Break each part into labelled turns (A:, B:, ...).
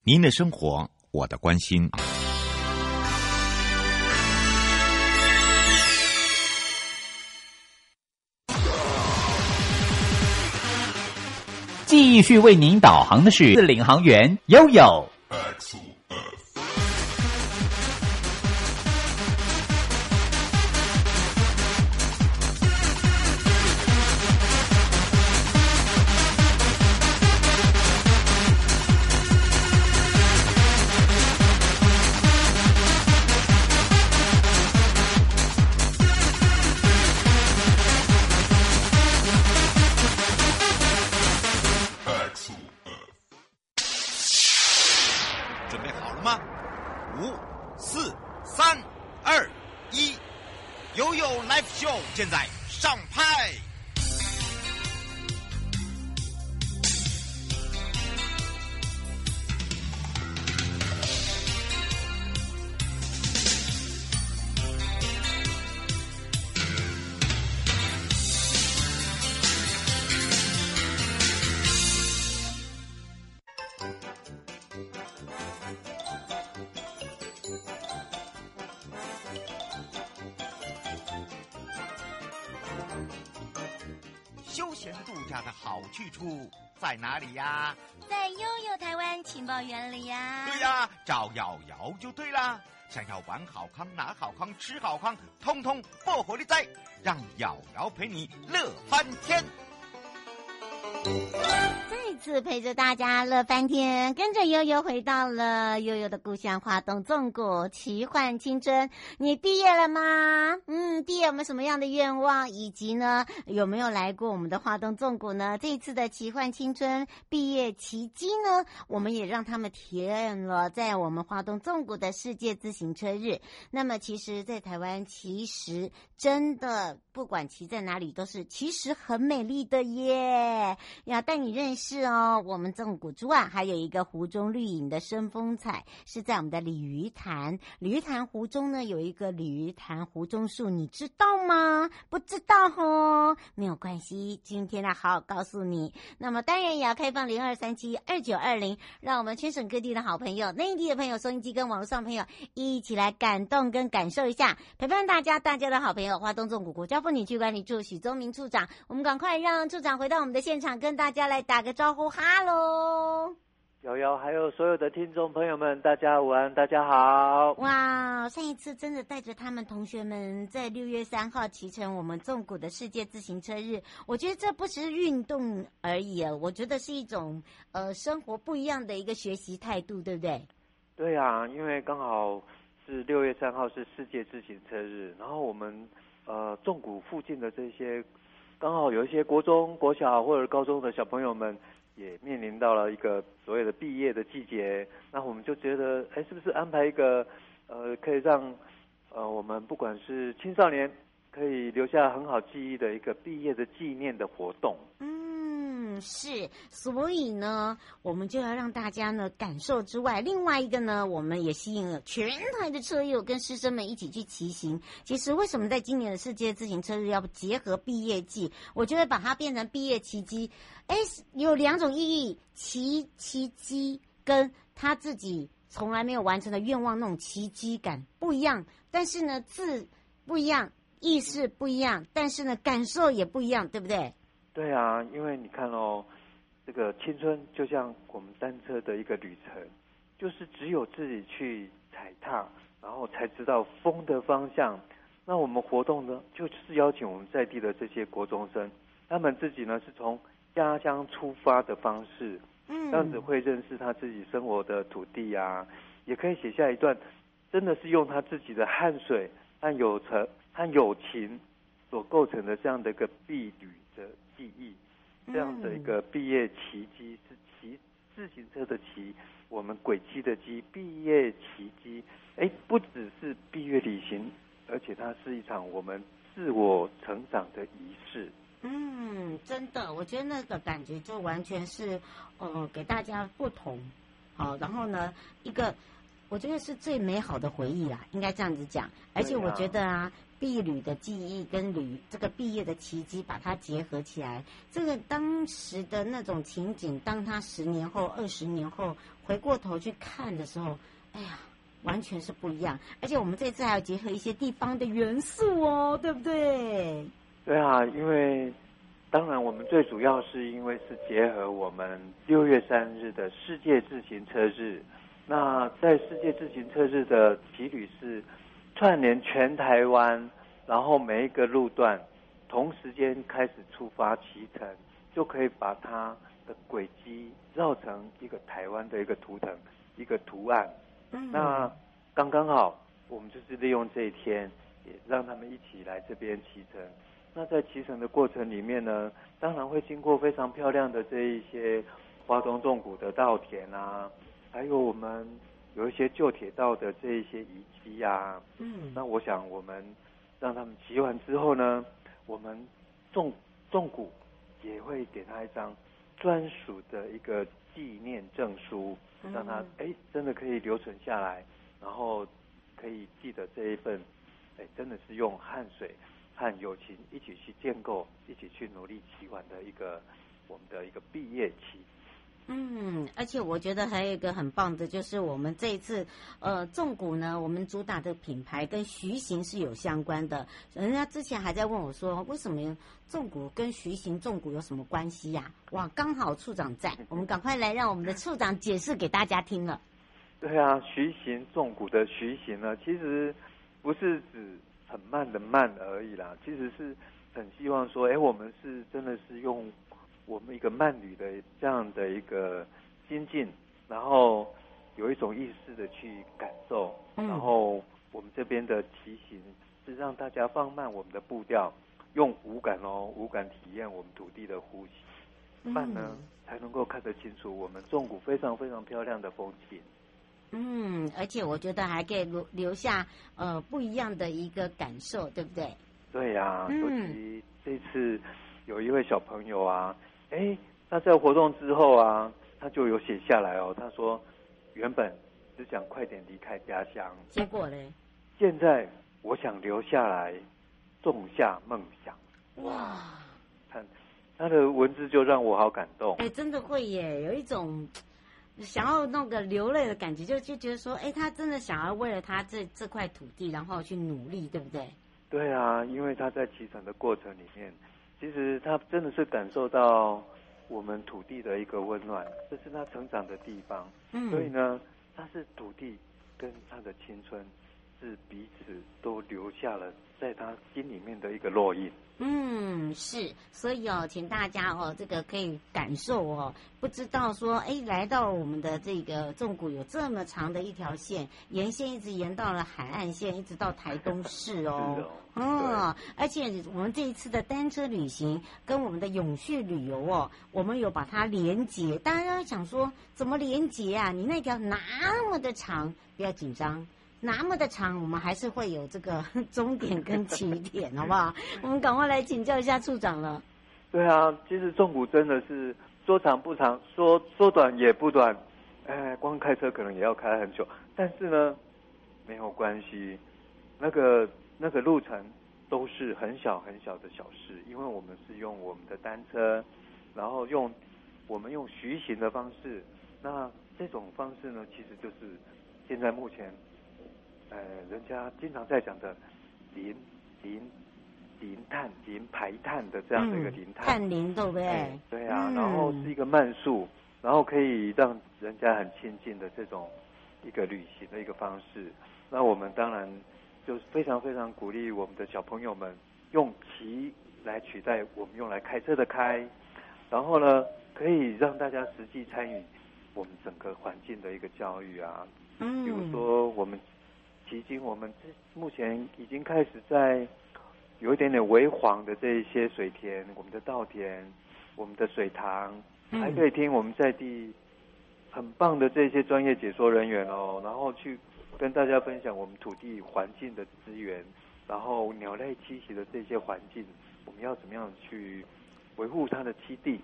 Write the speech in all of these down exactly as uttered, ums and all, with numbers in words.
A: 您的生活，我的关心。
B: 继续为您导航的是领航员悠悠。
C: 现在上拍。休闲度假的好去处在哪里呀？
D: 在悠悠台湾情报园里呀。
C: 对呀，找瑶瑶就对啦。想要玩好康、拿好康、吃好康，通通不活力在，让瑶瑶陪你乐翻天。
D: 再次陪着大家乐翻天，跟着悠悠回到了悠悠的故乡花东纵谷，奇幻青春。你毕业了吗？嗯，毕业有没有什么样的愿望？以及呢，有没有来过我们的花东纵谷呢？这一次的奇幻青春毕业奇迹呢，我们也让他们体验了在我们花东纵谷的世界自行车日。那么其实在台湾，其实真的不管骑在哪里都是其实很美丽的耶。要带你认识哦，我们纵谷之外还有一个湖中绿影的深风采，是在我们的鲤鱼潭。鲤鱼潭湖中呢有一个鲤鱼潭湖中树，你知道吗？不知道哦，没有关系，今天来好好告诉你。那么当然也要开放零二三七二九二零，让我们全省各地的好朋友、内地的朋友、收音机跟网络上朋友一起来感动跟感受一下，陪伴大家，大家的好朋友花东纵谷国家风景区管理处许宗明处长，我们赶快让处长回到我们的现场，跟大家来打个招呼，哈喽！
E: 瑶瑶还有所有的听众朋友们，大家午安，大家好！
D: 哇，上一次真的带着他们同学们在六月三号骑乘我们纵谷的世界自行车日，我觉得这不是运动而已，我觉得是一种呃生活不一样的一个学习态度，对不对？
E: 对啊，因为刚好是六月三号是世界自行车日，然后我们呃纵谷附近的这些。刚好有一些国中、国小或者高中的小朋友们也面临到了一个所谓的毕业的季节，那我们就觉得，哎，是不是安排一个，呃，可以让，呃，我们不管是青少年可以留下很好记忆的一个毕业的纪念的活动。
D: 嗯，是，所以呢，我们就要让大家呢感受之外，另外一个呢，我们也吸引了全台的车友跟师生们一起去骑行。其实为什么在今年的世界自行车日要结合毕业季？我觉得把它变成毕业奇迹，哎，有两种意义：奇奇迹跟他自己从来没有完成的愿望那种奇迹感不一样。但是呢，字不一样，意识不一样，但是呢，感受也不一样，对不对？
E: 对啊，因为你看哦，这个青春就像我们单车的一个旅程，就是只有自己去踩踏，然后才知道风的方向。那我们活动呢，就是邀请我们在地的这些国中生，他们自己呢是从家乡出发的方式，嗯，这样子会认识他自己生活的土地啊，也可以写下一段，真的是用他自己的汗水和友情和友情所构成的这样的一个毕旅的记忆，这样的一个毕业奇迹，是骑自行车的骑，我们轨迹的迹，毕业奇迹。哎，不只是毕业旅行，而且它是一场我们自我成长的仪式。
D: 嗯，真的，我觉得那个感觉就完全是，呃，给大家不同。好，然后呢，一个。 我觉得是最美好的回忆啦，应该这样子讲。而且我觉得啊，毕旅的记忆跟旅这个毕业的奇迹把它结合起来，这个当时的那种情景，当他十年后、二十年后回过头去看的时候，哎呀，完全是不一样。而且我们这次还要结合一些地方的元素哦，对不对？
E: 对啊，因为当然我们最主要是因为是结合我们六月三日的世界自行车日。那在世界自行车日的骑旅是串联全台湾，然后每一个路段同时间开始出发骑乘，就可以把它的轨迹绕成一个台湾的一个图腾，一个图案。嗯，那刚刚好，我们就是利用这一天，也让他们一起来这边骑乘。那在骑乘的过程里面呢，当然会经过非常漂亮的这一些花东纵谷的稻田啊。还有我们有一些旧铁道的这一些遗迹啊，嗯，那我想我们让他们骑完之后呢，我们纵纵谷也会给他一张专属的一个纪念证书，让他哎真的可以留存下来，然后可以记得这一份，哎真的是用汗水和友情一起去建构，一起去努力骑完的一个我们的一个毕业期。
D: 嗯，而且我觉得还有一个很棒的，就是我们这一次，呃，纵谷呢，我们主打的品牌跟徐行是有相关的。人家之前还在问我说，为什么纵谷跟徐行纵谷有什么关系呀、啊？哇，刚好处长在，我们赶快来让我们的处长解释给大家听了。
E: 对啊，徐行纵谷的徐行呢，其实不是指很慢的慢而已啦，其实是很希望说，哎，我们是真的是用我们一个慢旅的这样的一个心境，然后有一种意识的去感受，嗯、然后我们这边的骑行是让大家放慢我们的步调，用五感哦，五感体验我们土地的呼吸，慢呢、嗯、才能够看得清楚我们纵谷非常非常漂亮的风景。
D: 嗯，而且我觉得还可以留留下呃不一样的一个感受，对不对？
E: 对呀、啊，
D: 嗯、
E: 尤其这次有一位小朋友啊。哎，他在活动之后啊，他就有写下来哦。他说，原本只想快点离开家乡，
D: 结果嘞，
E: 现在我想留下来，种下梦想。
D: 哇，
E: 看他的文字就让我好感动。
D: 哎，真的会耶，有一种想要那个流泪的感觉，就就觉得说，哎，他真的想要为了他这这块土地，然后去努力，对不对？
E: 对啊，因为他在骑乘的过程里面。其实他真的是感受到我们土地的一个温暖，这是他成长的地方。嗯，所以呢，他是土地跟他的青春是彼此都留下了在他心里面的一个烙印。
D: 嗯，是，所以哦，请大家哦，这个可以感受哦，不知道说，哎，来到我们的这个纵谷有这么长的一条线，沿线一直沿到了海岸线，一直到台东市哦。哦，而且我们这一次的单车旅行跟我们的永续旅游哦，我们有把它连结。大家要想说，怎么连结啊？你那条那么的长，不要紧张。那么的长，我们还是会有这个终点跟起点，好不好？我们赶快来请教一下处长了。
E: 对啊，其实纵谷真的是说长不长，说说短也不短，哎，光开车可能也要开很久，但是呢，没有关系，那个那个路程都是很小很小的小事，因为我们是用我们的单车，然后用我们用徐行的方式，那这种方式呢，其实就是现在目前。呃，人家经常在讲的零零零碳、零排碳的这样的一个零碳，
D: 碳零对不对？
E: 哎、对啊、嗯，然后是一个慢速，然后可以让人家很亲近的这种一个旅行的一个方式。那我们当然就是非常非常鼓励我们的小朋友们用骑来取代我们用来开车的开，然后呢，可以让大家实际参与我们整个环境的一个教育啊。嗯，比如说我们。迄今我们目前已经开始在有一点点微黄的这一些水田，我们的稻田，我们的水塘，嗯、还可以听我们在地很棒的这些专业解说人员哦，然后去跟大家分享我们土地环境的资源，然后鸟类栖息的这些环境，我们要怎么样去维护它的栖地，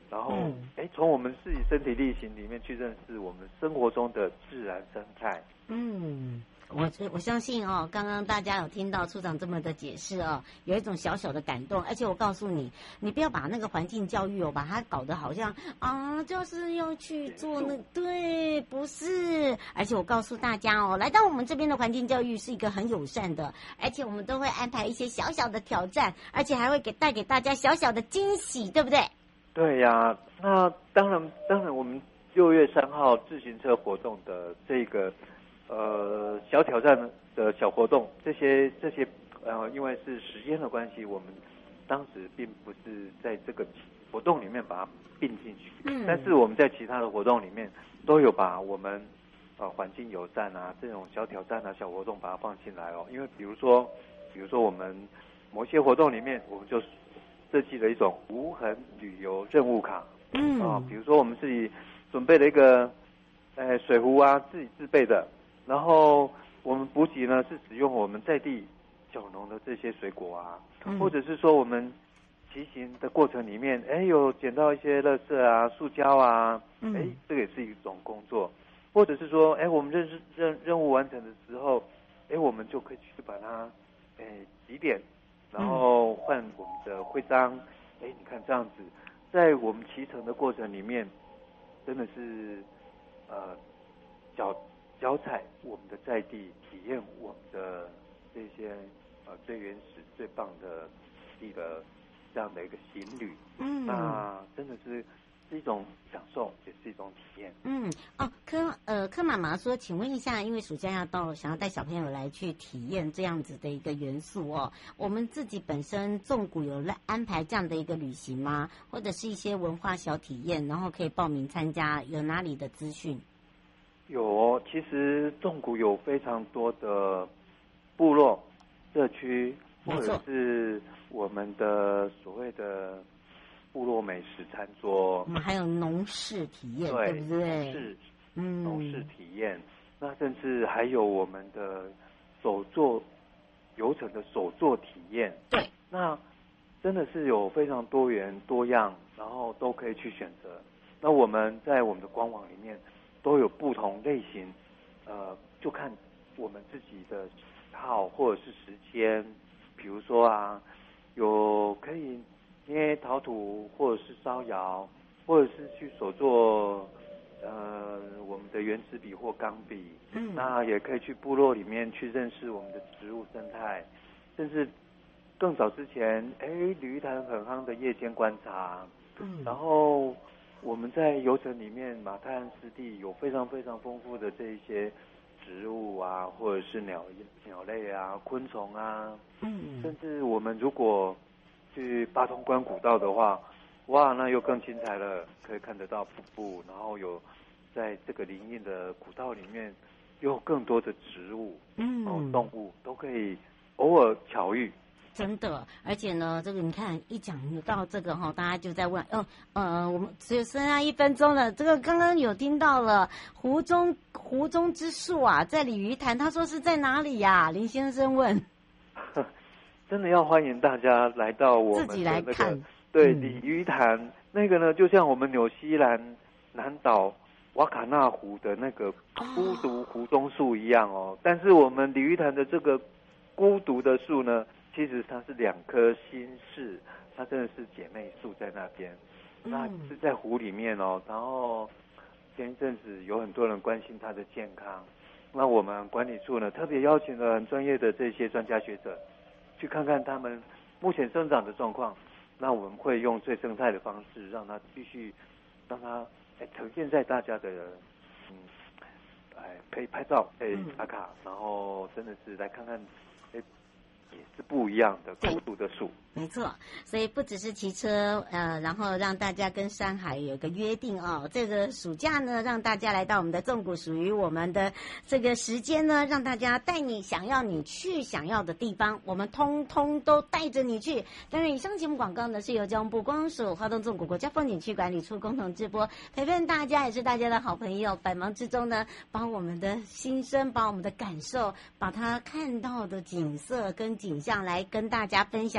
E: 然后哎、
D: 嗯，
E: 从我们自己身体力行里面去认识我们生活中的自然生态。
D: 嗯。我我相信哦，刚刚大家有听到处长这么的解释哦，有一种小小的感动。而且我告诉你，你不要把那个环境教育哦，把它搞得好像啊，就是要去做那对，不是。而且我告诉大家哦，来到我们这边的环境教育是一个很友善的，而且我们都会安排一些小小的挑战，而且还会给带给大家小小的惊喜，对不对？
E: 对呀、啊，那当然，当然，我们六月三号自行车活动的这个。呃，小挑战的小活动，这些这些呃，因为是时间的关系，我们当时并不是在这个活动里面把它并进去。嗯。但是我们在其他的活动里面都有把我们呃环境友善啊这种小挑战啊小活动把它放进来哦。因为比如说，比如说我们某些活动里面，我们就设计了一种无痕旅游任务卡。嗯。啊、呃，比如说我们自己准备了一个呃水壶啊，自己自备的。然后我们补给呢是使用我们在地小农的这些水果啊，嗯、或者是说我们骑行的过程里面，哎有捡到一些垃圾啊、塑胶啊，嗯、哎这个也是一种工作，或者是说，哎我们任任任务完成的时候，哎我们就可以去把它哎集点，然后换我们的徽章，哎你看这样子，在我们骑乘的过程里面，真的是呃脚。脚踩我们的在地，体验我们的这些呃最原始、最棒的地的这样的一个行旅，嗯，那真的是是一种享受，也是一种体验。
D: 嗯，哦，柯呃柯妈妈说，请问一下，因为暑假要到，想要带小朋友来去体验这样子的一个元素哦，我们自己本身纵谷有来安排这样的一个旅行吗？或者是一些文化小体验，然后可以报名参加，有哪里的资讯？
E: 有，其实纵谷有非常多的部落、社区，或者是我们的所谓的部落美食餐桌，
D: 嗯，还有农事体验，
E: 对，
D: 对不对？
E: 农事，
D: 嗯，
E: 农事体验，那甚至还有我们的手作游程的手作体验，
D: 对，
E: 那真的是有非常多元多样，然后都可以去选择。那我们在我们的官网里面。都有不同类型，呃，就看我们自己的喜好或者是时间，比如说啊，有可以捏陶土，或者是烧窑，或者是去手做呃我们的原子笔或钢笔，嗯，那也可以去部落里面去认识我们的植物生态，甚至更早之前，哎，鲤鱼潭很夯的夜间观察，嗯，然后。我们在游程里面，马太鞍湿地有非常非常丰富的这一些植物啊，或者是鸟鸟类啊、昆虫啊，嗯，甚至我们如果去八通关古道的话，哇，那又更精彩了，可以看得到瀑布，然后有在这个林荫的古道里面，有更多的植物，嗯，然后动物都可以偶尔巧遇。
D: 真的，而且呢，这个你看一讲到这个哈，大家就在问，哦，呃，我们只有剩下一分钟了。这个刚刚有听到了湖中湖中之树啊，在鲤鱼潭，他说是在哪里呀、啊？林先生问。
E: 真的要欢迎大家来到我们的、那个、
D: 自己来看，
E: 对鲤鱼潭、嗯、那个呢，就像我们纽西兰南岛瓦卡纳湖的那个孤独湖中树一样哦。但是我们鲤鱼潭的这个孤独的树呢？其实它是两棵新氏，它真的是姐妹树在那边，嗯、那是在湖里面哦。然后前一阵子有很多人关心它的健康，那我们管理处呢特别邀请了很专业的这些专家学者，去看看他们目前生长的状况。那我们会用最生态的方式，让它继续让它哎呈现在大家的嗯哎可以拍照，可以打卡，然后真的是来看看哎。也是不一样的孤独的树，
D: 没错。所以不只是骑车，呃，然后让大家跟山海有个约定哦。这个暑假呢，让大家来到我们的纵谷，属于我们的这个时间呢，让大家带你想要你去想要的地方，我们通通都带着你去。当然，以上节目广告呢是由交通部观光署、花东纵谷国家风景区管理处共同直播，陪伴大家也是大家的好朋友。百忙之中呢，把我们的心声，把我们的感受，把他看到的景色跟景象来跟大家分享，也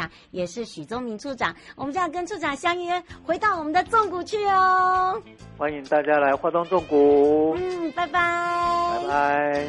D: 是许宗明处长，我们就要跟处长相约回到我们的纵谷去哦。
E: 欢迎大家来花东纵谷。
D: 嗯，拜拜，
E: 拜拜。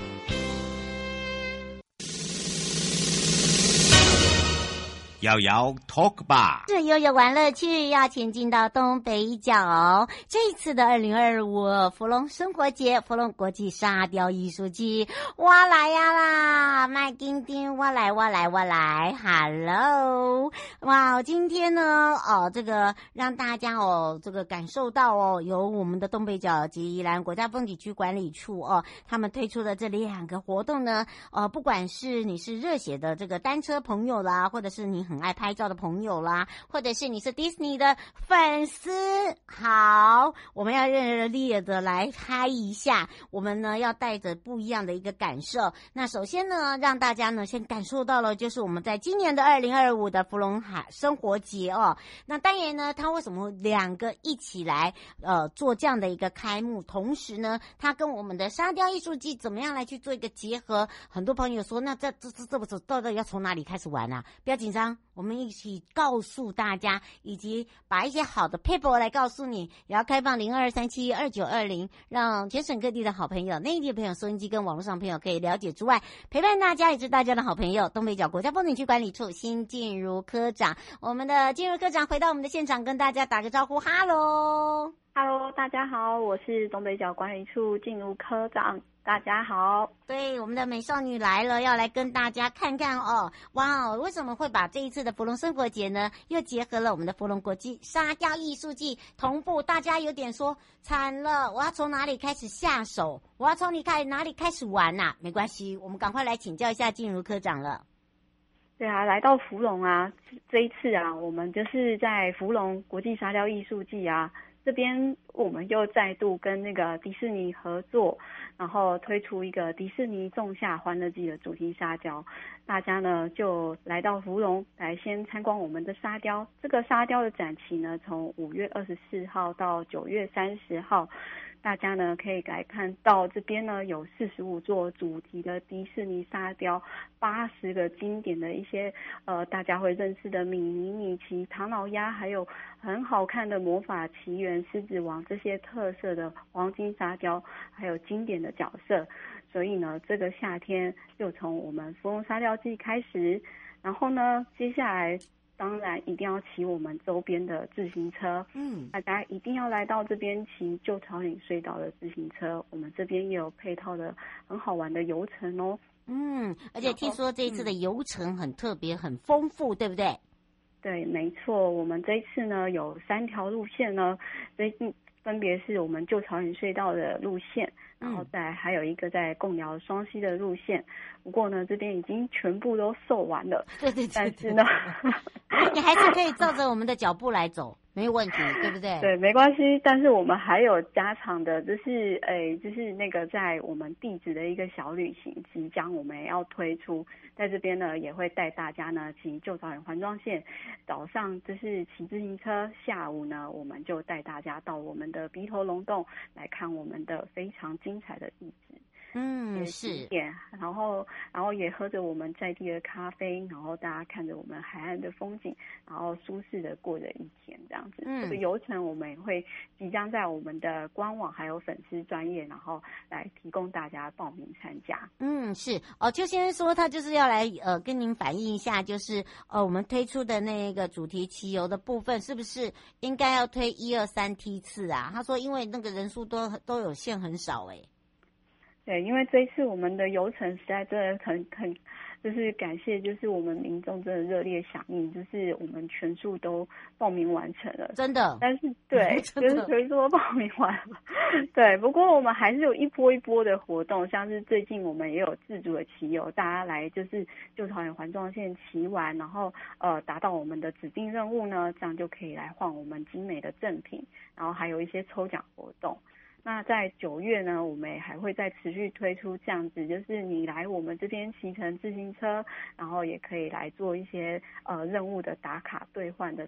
A: 瑶瑶 Talk 吧，
D: 是悠悠玩乐趣，要前进到东北角。这一次的二零二五福隆生活节，福隆国际沙雕艺术季，我来呀啦，麦丁丁，我来，我来，我来 ，Hello， 哇，今天呢，哦，这个让大家哦，这个感受到哦，由我们的东北角及宜兰国家风景区管理处哦，他们推出的这两个活动呢，呃，不管是你是热血的这个单车朋友啦，或者是你很爱拍照的朋友啦，或者是你是迪士尼的粉丝，好，我们要热烈的来嗨一下，我们呢要带着不一样的一个感受。那首先呢，让大家呢先感受到了，就是我们在今年的二零二五的福隆海生活节哦。那当然呢，它为什么两个一起来呃做这样的一个开幕，同时呢，它跟我们的沙雕艺术季怎么样来去做一个结合？很多朋友说，那这这这这不到底要从哪里开始玩啊？不要紧张。我们一起告诉大家，以及把一些好的 paper 来告诉你，也要开放零二三七二九二零，让全省各地的好朋友、内地的朋友、收音机跟网络上朋友可以了解之外，陪伴大家也是大家的好朋友。东北角国家风景区管理处辛静茹科长，我们的静茹科长回到我们的现场，跟大家打个招呼，哈喽。
F: Hello， 大家好，我是东北角管理处静茹科长，大家好。
D: 对，我们的美少女来了，要来跟大家看看哦，哇哦，为什么会把这一次的福隆生活节呢，又结合了我们的福隆国际沙雕艺术季同步？大家有点说惨了，我要从哪里开始下手？我要从你开哪里开始玩啊？没关系，我们赶快来请教一下静茹科长了。
F: 对啊，来到福隆啊，这一次啊，我们就是在福隆国际沙雕艺术季啊。这边我们又再度跟那个迪士尼合作，然后推出一个迪士尼仲夏欢乐季的主题沙雕，大家呢就来到福隆来先参观我们的沙雕。这个沙雕的展期呢，从五月二十四号到九月三十号。大家呢可以来看到这边呢有四十五座主题的迪士尼沙雕，八十个经典的一些呃大家会认识的米妮、米奇、唐老鸭，还有很好看的魔法奇缘、狮子王这些特色的黄金沙雕，还有经典的角色。所以呢，这个夏天就从我们福隆沙雕季开始，然后呢，接下来。当然一定要骑我们周边的自行车，嗯，大家一定要来到这边骑旧草岭隧道的自行车，我们这边也有配套的很好玩的游程哦。
D: 嗯，而且听说这一次的游程很特别、嗯、很丰富，对不对？
F: 对，没错，我们这一次呢有三条路线呢，这分别是我们旧草岭隧道的路线，然后再还有一个在贡寮双溪的路线。不过呢，这边已经全部都售完了。
D: 对对对，
F: 但是呢，
D: 你还是可以照着我们的脚步来走，没有问题，对不对？
F: 对，没关系。但是我们还有加长的，就是诶，就是那个在我们地址的一个小旅行，即将我们也要推出，在这边呢也会带大家呢骑旧草岭环状线，早上就是骑自行车，下午呢我们就带大家到我们的鼻头龙洞来看我们的非常精彩的地质。
D: 嗯，是，
F: 然后然后也喝着我们在地的咖啡，然后大家看着我们海岸的风景，然后舒适的过着一天这样子。嗯，这个游程我们也会即将在我们的官网还有粉丝专页，然后来提供大家报名参加。
D: 嗯，是哦，邱先生说他就是要来呃跟您反映一下，就是呃我们推出的那个主题骑游的部分，是不是应该要推一二三梯次啊？他说因为那个人数都都有限，很少哎、欸。
F: 对，因为这一次我们的游程实在真的很很，就是感谢，就是我们民众真的热烈响应，就是我们全数都报名完成了，
D: 真的。
F: 但是对，就是全数都报名完了。对，不过我们还是有一波一波的活动，像是最近我们也有自主的骑游，大家来就是旧草岭环状线骑完，然后呃达到我们的指定任务呢，这样就可以来换我们精美的赠品，然后还有一些抽奖活动。那在九月呢，我们也还会再持续推出这样子，就是你来我们这边骑乘自行车，然后也可以来做一些呃任务的打卡兑换的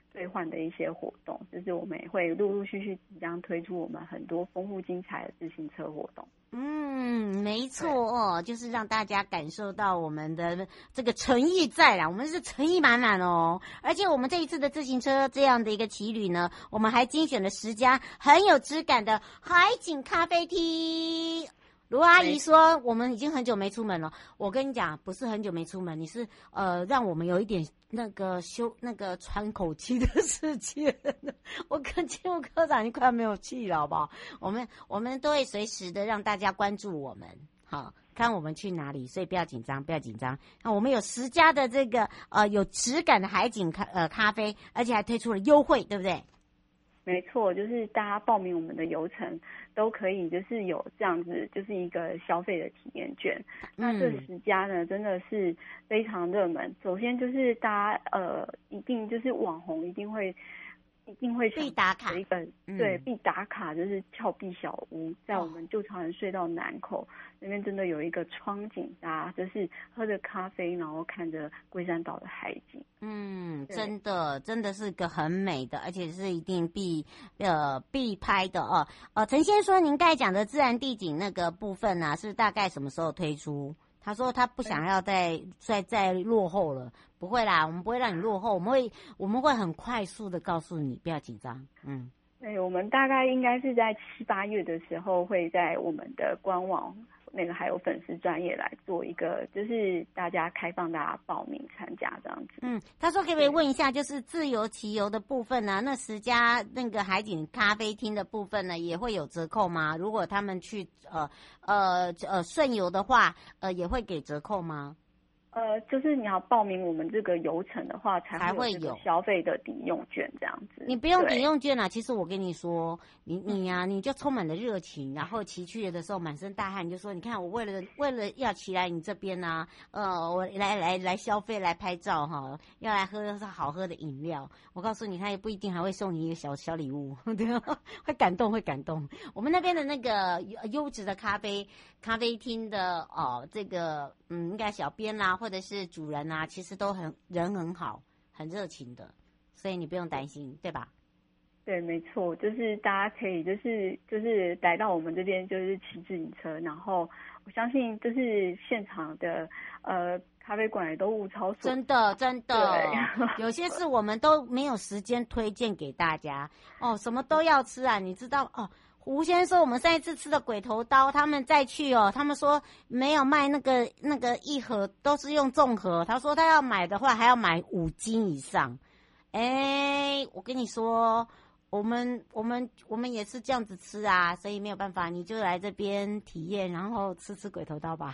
F: 兑换的一些活动，就是我们也会陆陆续续即将推出我们很多丰富精彩的自行车活动。
D: 嗯，没错哦，就是让大家感受到我们的这个诚意在啦，我们是诚意满满哦。而且我们这一次的自行车这样的一个骑旅呢，我们还精选了十家很有质感的海景咖啡厅。卢阿姨说我们已经很久没出门了，我跟你讲，不是很久没出门，你是呃让我们有一点那个休那个喘口气的时间。我跟金务科长已经快没有气了，好不好？我们我们都会随时的让大家关注我们，好看我们去哪里，所以不要紧张，不要紧张。那我们有十家的这个呃有质感的海景咖呃咖啡，而且还推出了优惠，对不对？
F: 没错，就是大家报名我们的游程都可以，就是有这样子，就是一个消费的体验券。那这十家呢，真的是非常热门。首先就是大家呃，一定就是网红一定会一定会
D: 必打卡
F: 一个、
D: 嗯、
F: 对必打卡，就是峭壁小屋，在我们旧潮人隧道南口、哦、那边真的有一个窗景，大家就是喝着咖啡，然后看着龟山岛的海景。
D: 嗯，真的真的是个很美的，而且是一定必呃必拍的哦。呃，陈先说您刚才讲的自然地景那个部分啊，是大概什么时候推出？他说他不想要再再再落后了，不会啦，我们不会让你落后，我们会我们会很快速的告诉你，不要紧张。嗯，
F: 对，我们大概应该是在七八月的时候，会在我们的官网那个还有粉丝专页来做一个，就是大家开放大家报名参加这样子。
D: 嗯，他说可不可以问一下，就是自由骑游的部分呢？那十家那个海景咖啡厅的部分呢，也会有折扣吗？如果他们去呃呃呃顺游的话，呃也会给折扣吗？
F: 呃，就是你要报名我们这个游程的话，才会有消费的抵用券这样子。
D: 你不用抵用券啦，其实我跟你说，你你呀、啊，你就充满了热情，然后骑去的时候满身大汗，你就说，你看我为了为了要骑来你这边啊，呃，我来来来消费来拍照哈，要来喝好喝的饮料。我告诉你，他也不一定还会送你一个小小礼物，对，会感动会感动。我们那边的那个优质的咖啡咖啡厅的哦，这个嗯，应该小编啦。或者是主人啊，其实都很人很好，很热情的，所以你不用担心，对吧？
F: 对，没错，就是大家可以就是就是来到我们这边就是骑自行车，然后我相信就是现场的呃咖啡馆也都物超所值，
D: 真的真的，有些事我们都没有时间推荐给大家哦，什么都要吃啊，你知道哦。吴先生说我们上一次吃的鬼头刀，他们再去哦，他们说没有卖那个那个一盒，都是用重盒。他说他要买的话还要买五斤以上。哎，我跟你说，我们我们我们也是这样子吃啊，所以没有办法，你就来这边体验，然后吃吃鬼头刀吧。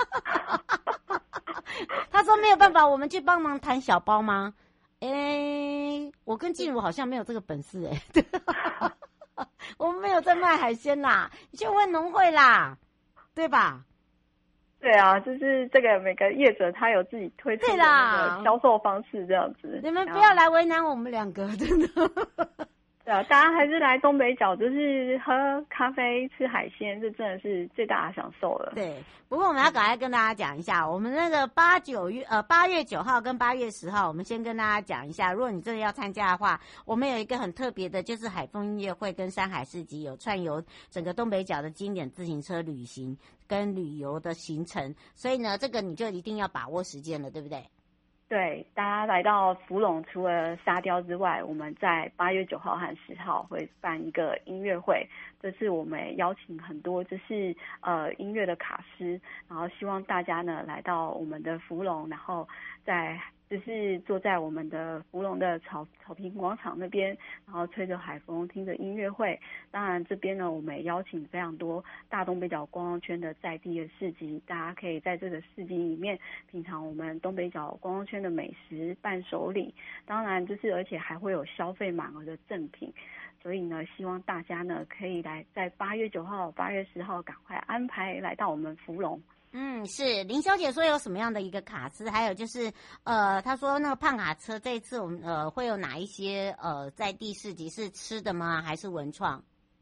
D: 他说没有办法，我们去帮忙谈小包吗？哎，我跟静茹好像没有这个本事哎、欸。我们没有在卖海鲜啦，你去问农会啦，对吧？
F: 对啊，就是这个每个业者他有自己推出的那个销售方式这样子。
D: 你们不要来为难我们两个，真的。
F: 对啊，大家还是来东北角，就是喝咖啡、吃海鲜，这真的是最大的享受了。
D: 对，不过我们要赶快跟大家讲一下，我们那个八九月呃八月九号跟八月十号，我们先跟大家讲一下，如果你真的要参加的话，我们有一个很特别的，就是海风音乐会跟山海市集有串游整个东北角的经典自行车旅行跟旅游的行程，所以呢，这个你就一定要把握时间了，对不对？
F: 对，大家来到福隆，除了沙雕之外，我们在八月九号和十号会办一个音乐会。这次我们邀请很多就是呃音乐的卡司，然后希望大家呢来到我们的福隆，然后在就是坐在我们的福隆的草草坪广场那边，然后吹着海风，听着音乐会。当然这边呢，我们也邀请非常多大东北角观光圈的在地的市集，大家可以在这个市集里面品尝我们东北角观光圈的美食、伴手礼。当然就是而且还会有消费满额的赠品。所以呢，希望大家呢可以来在八月九号、八月十号赶快安排来到我们福隆。
D: 嗯，是林小姐说有什么样的一个卡司，还有就是呃，她说那个胖卡车这一次我们呃会有哪一些呃在地市集是吃的吗？还是文创？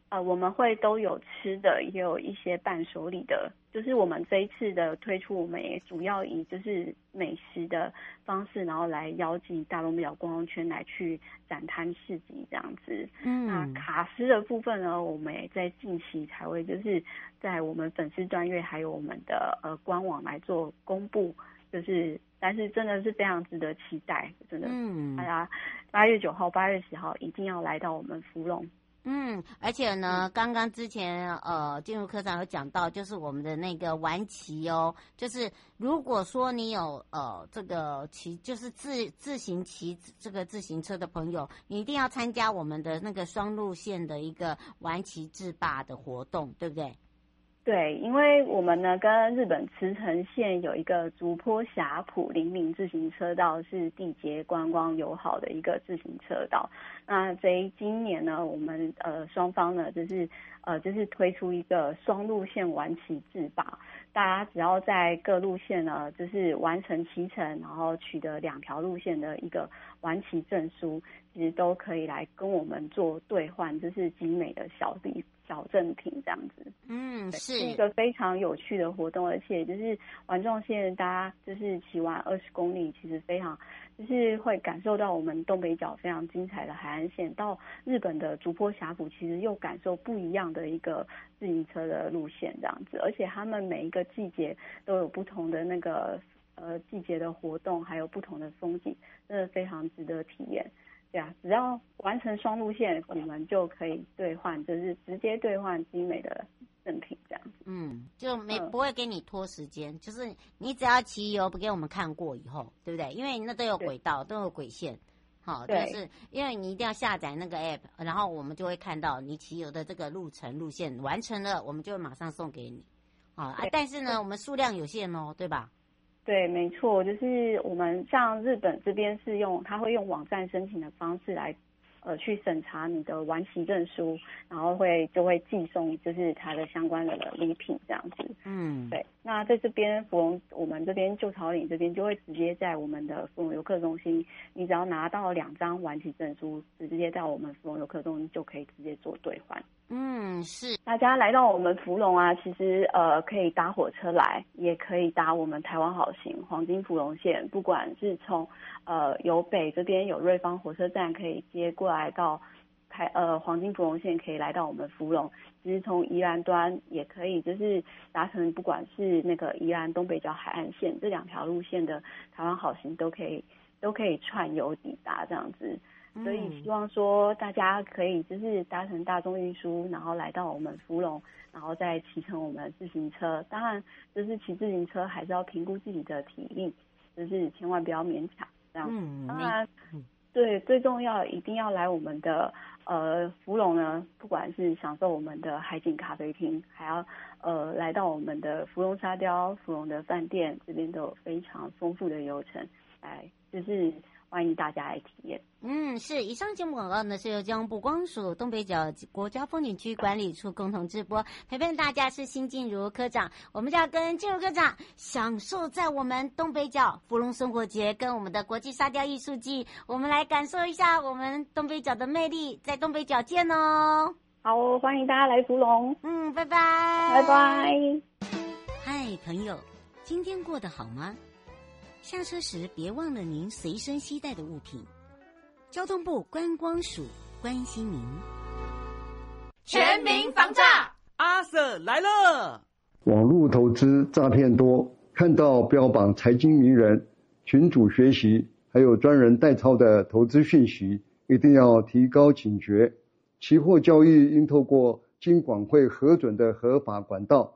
F: 呃，我们会都有吃的，也有一些伴手礼的。就是我们这一次的推出，我们也主要以就是美食的方式，然后来邀集大东北角观光圈来去展摊市集这样子。嗯，那卡司的部分呢，我们也在近期才会就是在我们粉丝专页还有我们的呃官网来做公布，就是但是真的是非常值得期待，真的，嗯，大家八月九号、八月十号一定要来到我们福隆。
D: 嗯，而且呢，刚刚之前呃，进入科长有讲到，就是我们的那个玩骑哦，就是如果说你有呃这个骑，就是自自行骑这个自行车的朋友，你一定要参加我们的那个双路线的一个玩骑制霸的活动，对不对？
F: 对，因为我们呢跟日本茨城县有一个竹坡峡谷林岭自行车道，是缔结观光友好的一个自行车道。那这今年呢，我们呃双方呢就是呃就是推出一个双路线玩骑制霸，大家只要在各路线呢就是完成骑乘，然后取得两条路线的一个玩骑证书，其实都可以来跟我们做兑换，就是精美的小礼小赠品这样子。
D: 嗯，是
F: 是一个非常有趣的活动，而且就是环状线大家就是骑完二十公里，其实非常就是会感受到我们东北角非常精彩的海岸线，到日本的竹坡峡谷其实又感受不一样的一个自行车的路线这样子，而且他们每一个季节都有不同的那个呃季节的活动，还有不同的风景，真的非常值得体验。对啊，只要完成双路线，我们就可以兑换，就是直接兑换精美的赠品这样子。
D: 嗯，就没、嗯、不会给你拖时间，就是你只要骑游不给我们看过以后，对不对？因为那都有轨道，都有轨线。好，就是因为你一定要下载那个 app， 然后我们就会看到你骑游的这个路程路线完成了，我们就会马上送给你。好啊，但是呢，我们数量有限哦，对吧？
F: 对，没错，就是我们像日本这边是用，他会用网站申请的方式来，呃，去审查你的玩骑证书，然后会就会寄送就是它的相关的礼品这样子。嗯，对。那在这边芙蓉，我们这边旧草岭这边就会直接在我们的芙蓉游客中心，你只要拿到两张玩骑证书，直接到我们芙蓉游客中心就可以直接做兑换。
D: 嗯，是。
F: 大家来到我们福隆啊，其实呃可以搭火车来，也可以搭我们台湾好行黄金福隆线，不管是从呃由北这边有瑞芳火车站可以接过来到台呃黄金福隆线，可以来到我们福隆。其实从宜兰端也可以，就是达成不管是那个宜兰东北角海岸线这两条路线的台湾好行都可以都可以串游抵达这样子。所以希望说大家可以就是搭乘大众运输，然后来到我们福隆，然后再骑乘我们的自行车。当然，就是骑自行车还是要评估自己的体力，就是千万不要勉强这样。嗯，当然，对，最重要一定要来我们的呃福隆呢，不管是享受我们的海景咖啡厅，还要呃来到我们的福隆沙雕、福隆的饭店，这边都有非常丰富的游程，来就是欢迎大家来体验。
D: 嗯，是。以上节目广告呢是由交通部光署东北角国家风景区管理处共同直播，陪伴大家是辛静茹科长。我们就要跟静茹科长享受在我们东北角福隆生活节跟我们的国际沙雕艺术季，我们来感受一下我们东北角的魅力，在东北角见哦。
F: 好，欢迎大家来福隆。
D: 嗯，拜拜，
F: 拜拜。
D: 嗨，朋友，今天过得好吗？下车时别忘了您随身携带的物品。交通部观光署关心您。
G: 全民防诈，
H: 阿 Sir 来了。
I: 网络投资诈骗多，看到标榜财经名人、群组学习，还有专人代操的投资讯息，一定要提高警觉。期货交易应透过金管会核准的合法管道。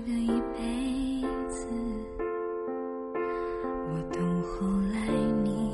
J: 我懂后来你